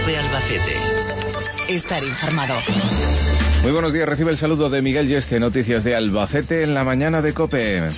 COPE Albacete. Estar informado. Muy buenos días, recibe el saludo de Miguel Yeste, noticias de Albacete en la mañana de COPE.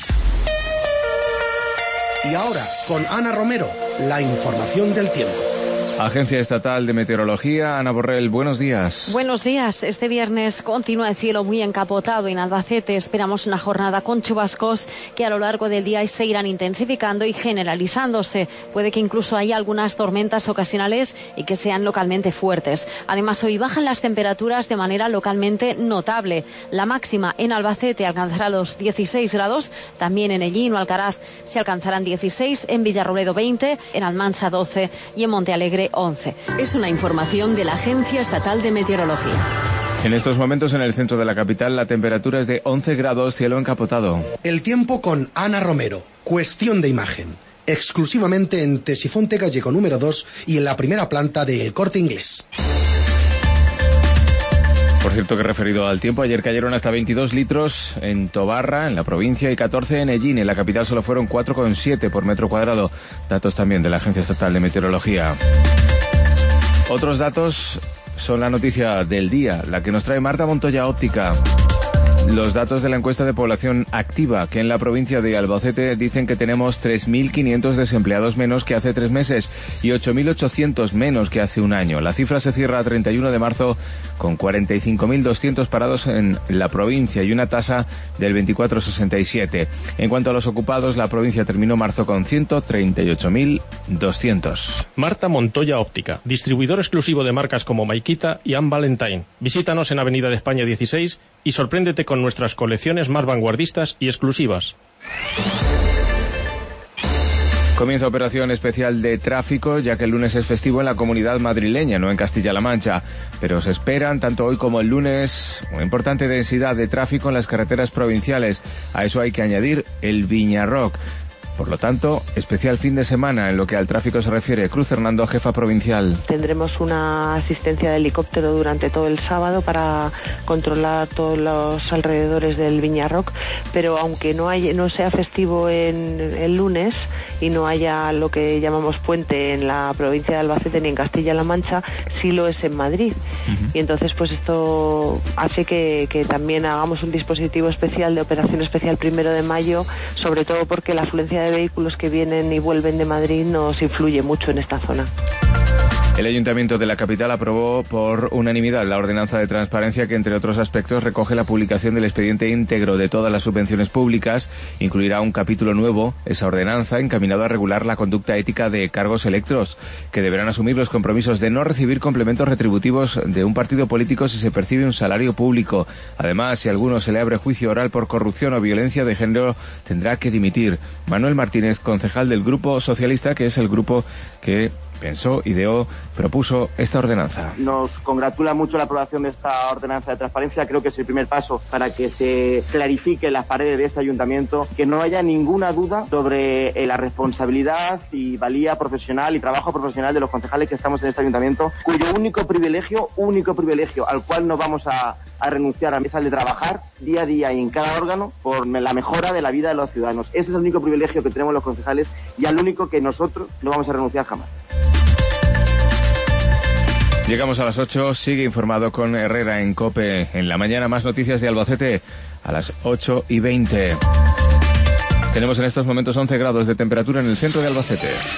Y ahora, con Ana Romero, la información del tiempo. Agencia Estatal de Meteorología, Ana Borrell, buenos días. Buenos días. Este viernes continúa el cielo muy encapotado en Albacete. Esperamos una jornada con chubascos que a lo largo del día se irán intensificando y generalizándose. Puede que incluso haya algunas tormentas ocasionales y que sean localmente fuertes. Además, hoy bajan las temperaturas de manera localmente notable. La máxima en Albacete alcanzará los 16 grados. También en Ellín o Alcaraz se alcanzarán 16, en Villarrobledo 20, en Almansa 12 y en Montealegre 11. Es una información de la Agencia Estatal de Meteorología. En estos momentos en el centro de la capital la temperatura es de 11 grados, cielo encapotado. El tiempo con Ana Romero, cuestión de imagen. Exclusivamente en Tesifonte Gallego número 2 y en la primera planta de El Corte Inglés. Por cierto que referido al tiempo, ayer cayeron hasta 22 litros en Tobarra, en la provincia, y 14 en Ellín. En la capital solo fueron 4,7 por metro cuadrado. Datos también de la Agencia Estatal de Meteorología. Otros datos son la noticia del día, la que nos trae Marta Montoya Óptica. Los datos de la encuesta de población activa, que en la provincia de Albacete dicen que tenemos 3.500 desempleados menos que hace 3 meses y 8.800 menos que hace un año. La cifra se cierra a 31 de marzo con 45.200 parados en la provincia y una tasa del 24,67. En cuanto a los ocupados, la provincia terminó marzo con 138.200. Marta Montoya Óptica, distribuidor exclusivo de marcas como Maikita y Anne Valentine. Visítanos en Avenida de España 16 y sorpréndete con nuestras colecciones más vanguardistas y exclusivas. Comienza operación especial de tráfico, ya que el lunes es festivo en la comunidad madrileña, no en Castilla-La Mancha. Pero se esperan, tanto hoy como el lunes, una importante densidad de tráfico en las carreteras provinciales. A eso hay que añadir el Viñarroc. Por lo tanto, especial fin de semana en lo que al tráfico se refiere. Cruz Hernando, jefa provincial. Tendremos una asistencia de helicóptero durante todo el sábado para controlar todos los alrededores del Viñarroc, pero aunque no sea festivo en el lunes y no haya lo que llamamos puente en la provincia de Albacete ni en Castilla-La Mancha, sí lo es en Madrid. Y entonces pues esto hace que también hagamos un dispositivo especial de operación especial 1 de mayo, sobre todo porque la afluencia de vehículos que vienen y vuelven de Madrid nos influye mucho en esta zona. El Ayuntamiento de la capital aprobó por unanimidad la ordenanza de transparencia que, entre otros aspectos, recoge la publicación del expediente íntegro de todas las subvenciones públicas. Incluirá un capítulo nuevo, esa ordenanza, encaminado a regular la conducta ética de cargos electos, que deberán asumir los compromisos de no recibir complementos retributivos de un partido político si se percibe un salario público. Además, si a alguno se le abre juicio oral por corrupción o violencia de género, tendrá que dimitir. Manuel Martínez, concejal del Grupo Socialista, que es el grupo que pensó, ideó, propuso esta ordenanza. Nos congratula mucho la aprobación de esta ordenanza de transparencia. Creo que es el primer paso para que se clarifique las paredes de este ayuntamiento, que no haya ninguna duda sobre la responsabilidad y valía profesional y trabajo profesional de los concejales que estamos en este ayuntamiento, cuyo único privilegio al cual no vamos a renunciar a empezar de trabajar día a día y en cada órgano por la mejora de la vida de los ciudadanos. Ese es el único privilegio que tenemos los concejales y al único que nosotros no vamos a renunciar jamás. Llegamos a las 8, sigue informado con Herrera en COPE. En la mañana más noticias de Albacete a las 8:20. Tenemos en estos momentos 11 grados de temperatura en el centro de Albacete.